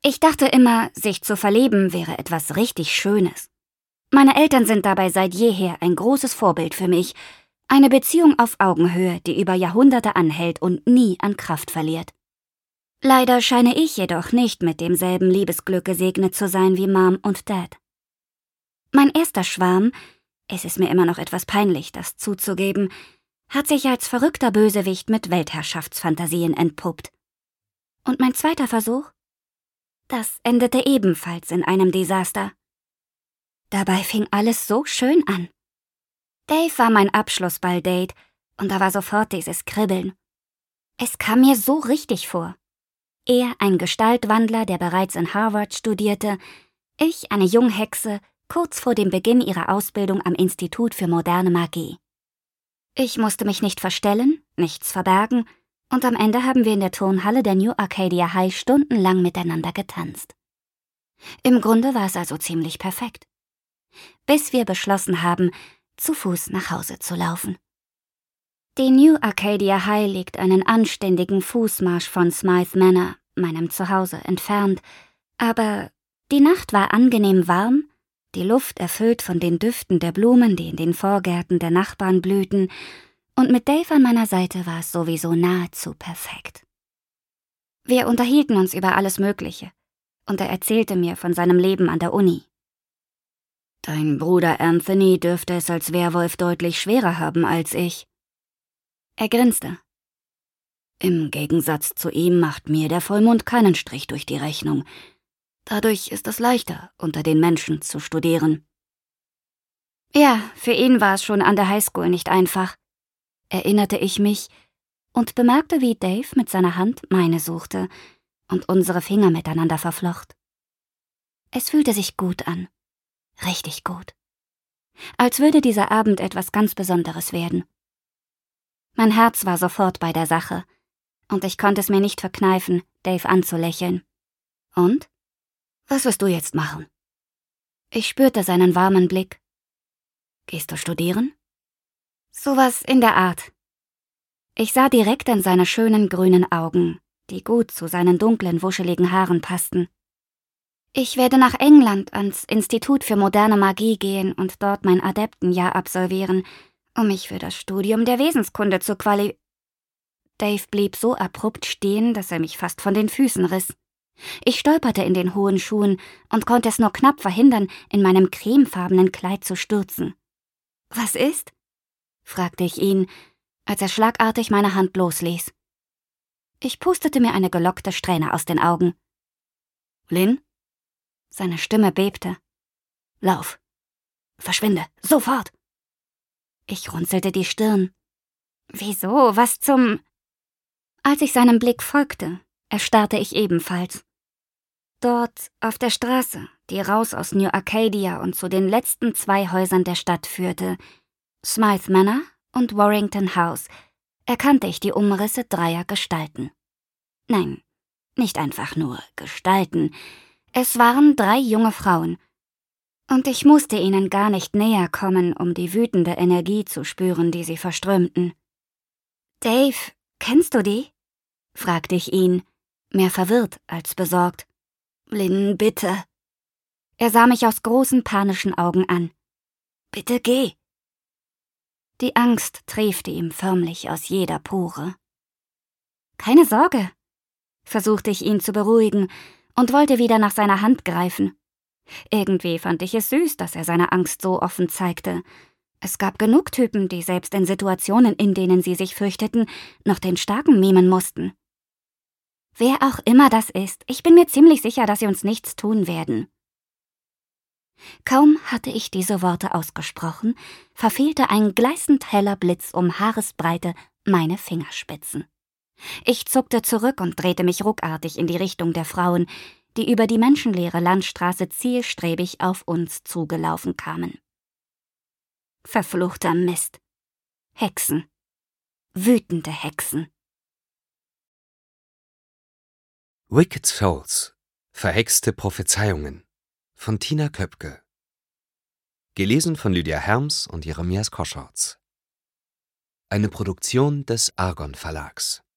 Ich dachte immer, sich zu verlieben wäre etwas richtig Schönes. Meine Eltern sind dabei seit jeher ein großes Vorbild für mich. Eine Beziehung auf Augenhöhe, die über Jahrhunderte anhält und nie an Kraft verliert. Leider scheine ich jedoch nicht mit demselben Liebesglück gesegnet zu sein wie Mom und Dad. Mein erster Schwarm, es ist mir immer noch etwas peinlich, das zuzugeben, hat sich als verrückter Bösewicht mit Weltherrschaftsfantasien entpuppt. Und mein zweiter Versuch? Das endete ebenfalls in einem Desaster. Dabei fing alles so schön an. Dave war mein Abschlussballdate und da war sofort dieses Kribbeln. Es kam mir so richtig vor. Er ein Gestaltwandler, der bereits in Harvard studierte, ich eine Junghexe, kurz vor dem Beginn ihrer Ausbildung am Institut für moderne Magie. Ich musste mich nicht verstellen, nichts verbergen, und am Ende haben wir in der Turnhalle der New Arcadia High stundenlang miteinander getanzt. Im Grunde war es also ziemlich perfekt. Bis wir beschlossen haben, zu Fuß nach Hause zu laufen. Die New Arcadia High liegt einen anständigen Fußmarsch von Smythe Manor, meinem Zuhause, entfernt, aber die Nacht war angenehm warm, die Luft erfüllt von den Düften der Blumen, die in den Vorgärten der Nachbarn blühten, und mit Dave an meiner Seite war es sowieso nahezu perfekt. Wir unterhielten uns über alles Mögliche, und er erzählte mir von seinem Leben an der Uni. »Dein Bruder Anthony dürfte es als Werwolf deutlich schwerer haben als ich.« Er grinste. »Im Gegensatz zu ihm macht mir der Vollmond keinen Strich durch die Rechnung. Dadurch ist es leichter, unter den Menschen zu studieren.« Ja, für ihn war es schon an der Highschool nicht einfach, erinnerte ich mich und bemerkte, wie Dave mit seiner Hand meine suchte und unsere Finger miteinander verflocht. Es fühlte sich gut an. Richtig gut. Als würde dieser Abend etwas ganz Besonderes werden. Mein Herz war sofort bei der Sache, und ich konnte es mir nicht verkneifen, Dave anzulächeln. »Und? Was wirst du jetzt machen?« Ich spürte seinen warmen Blick. »Gehst du studieren?« »Sowas in der Art.« Ich sah direkt in seine schönen grünen Augen, die gut zu seinen dunklen, wuscheligen Haaren passten. »Ich werde nach England ans Institut für moderne Magie gehen und dort mein Adeptenjahr absolvieren, um mich für das Studium der Wesenskunde zu Dave blieb so abrupt stehen, dass er mich fast von den Füßen riss. Ich stolperte in den hohen Schuhen und konnte es nur knapp verhindern, in meinem cremefarbenen Kleid zu stürzen. »Was ist?« fragte ich ihn, als er schlagartig meine Hand losließ. Ich pustete mir eine gelockte Strähne aus den Augen. »Lynn?« Seine Stimme bebte. »Lauf! Verschwinde! Sofort!« Ich runzelte die Stirn. »Wieso? Was zum...« Als ich seinem Blick folgte, erstarrte ich ebenfalls. Dort, auf der Straße, die raus aus New Arcadia und zu den letzten 2 Häusern der Stadt führte, Smythe Manor und Warrington House, erkannte ich die Umrisse 3 Gestalten. Nein, nicht einfach nur Gestalten. Es waren 3 junge Frauen. Und ich musste ihnen gar nicht näher kommen, um die wütende Energie zu spüren, die sie verströmten. »Dave, kennst du die?« fragte ich ihn, mehr verwirrt als besorgt. »Lynn, bitte.« Er sah mich aus großen, panischen Augen an. »Bitte geh.« Die Angst triefte ihm förmlich aus jeder Pore. »Keine Sorge«, versuchte ich ihn zu beruhigen und wollte wieder nach seiner Hand greifen. Irgendwie fand ich es süß, dass er seine Angst so offen zeigte. Es gab genug Typen, die selbst in Situationen, in denen sie sich fürchteten, noch den Starken mimen mussten. »Wer auch immer das ist, ich bin mir ziemlich sicher, dass sie uns nichts tun werden.« Kaum hatte ich diese Worte ausgesprochen, verfehlte ein gleißend heller Blitz um Haaresbreite meine Fingerspitzen. Ich zuckte zurück und drehte mich ruckartig in die Richtung der Frauen, die über die menschenleere Landstraße zielstrebig auf uns zugelaufen kamen. Verfluchter Mist. Hexen. Wütende Hexen. Wicked Souls. Verhexte Prophezeiungen von Tina Köpke. Gelesen von Lydia Herms und Jeremias Koschorz. Eine Produktion des Argon Verlags.